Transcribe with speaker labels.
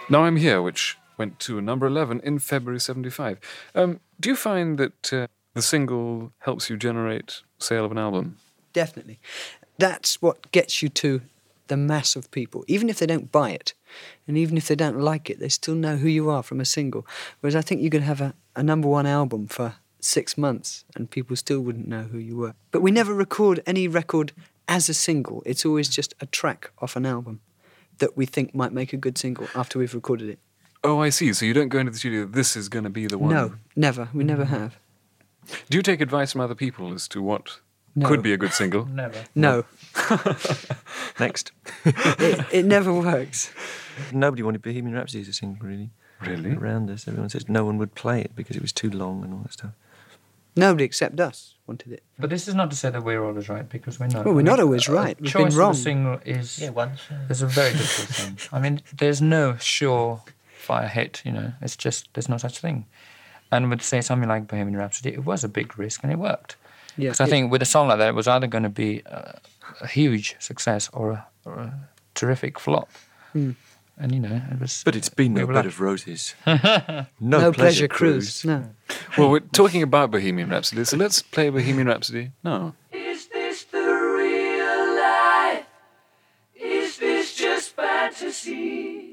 Speaker 1: Now I'm Here, which went to number 11 in February 75. Do you find that the single helps you generate sale of an album?
Speaker 2: Definitely. That's what gets you to the mass of people. Even if they don't buy it, and even if they don't like it, they still know who you are from a single. Whereas I think you could have a number one album for 6 months and people still wouldn't know who you were. But we never record any record as a single. It's always just a track off an album that we think might make a good single after we've recorded it.
Speaker 1: Oh, I see. So you don't go into the studio, this is going to be the one?
Speaker 2: No, never. We never have.
Speaker 1: Do you take advice from other people as to what
Speaker 2: No.
Speaker 1: could be a good single?
Speaker 3: Never.
Speaker 2: No.
Speaker 4: Next.
Speaker 2: It never works.
Speaker 4: Nobody wanted Bohemian Rhapsody as a single, really.
Speaker 1: Really?
Speaker 4: Around us, everyone says no one would play it because it was too long and all that stuff.
Speaker 2: Nobody except us wanted it.
Speaker 3: But this is not to say that we're always right, because we're not.
Speaker 2: Well, we're not always right. We've been
Speaker 3: choice
Speaker 2: wrong.
Speaker 3: of a single is
Speaker 4: once.
Speaker 3: is a very difficult thing. I mean, there's no sure-fire hit, you know. It's just, there's no such thing. And with, say, something like Bohemian Rhapsody, it was a big risk and it worked.
Speaker 2: Yeah,
Speaker 3: Because I think with a song like that, it was either going to be a huge success or a terrific flop.
Speaker 2: Mm.
Speaker 3: And, you know, it was...
Speaker 4: But it's been
Speaker 3: we
Speaker 4: no
Speaker 3: were
Speaker 4: bed
Speaker 3: lucky.
Speaker 4: of roses.
Speaker 2: no pleasure cruise. No.
Speaker 1: Well, we're talking about Bohemian Rhapsody, so let's play Bohemian Rhapsody now.
Speaker 5: Is this the real life? Is this just fantasy?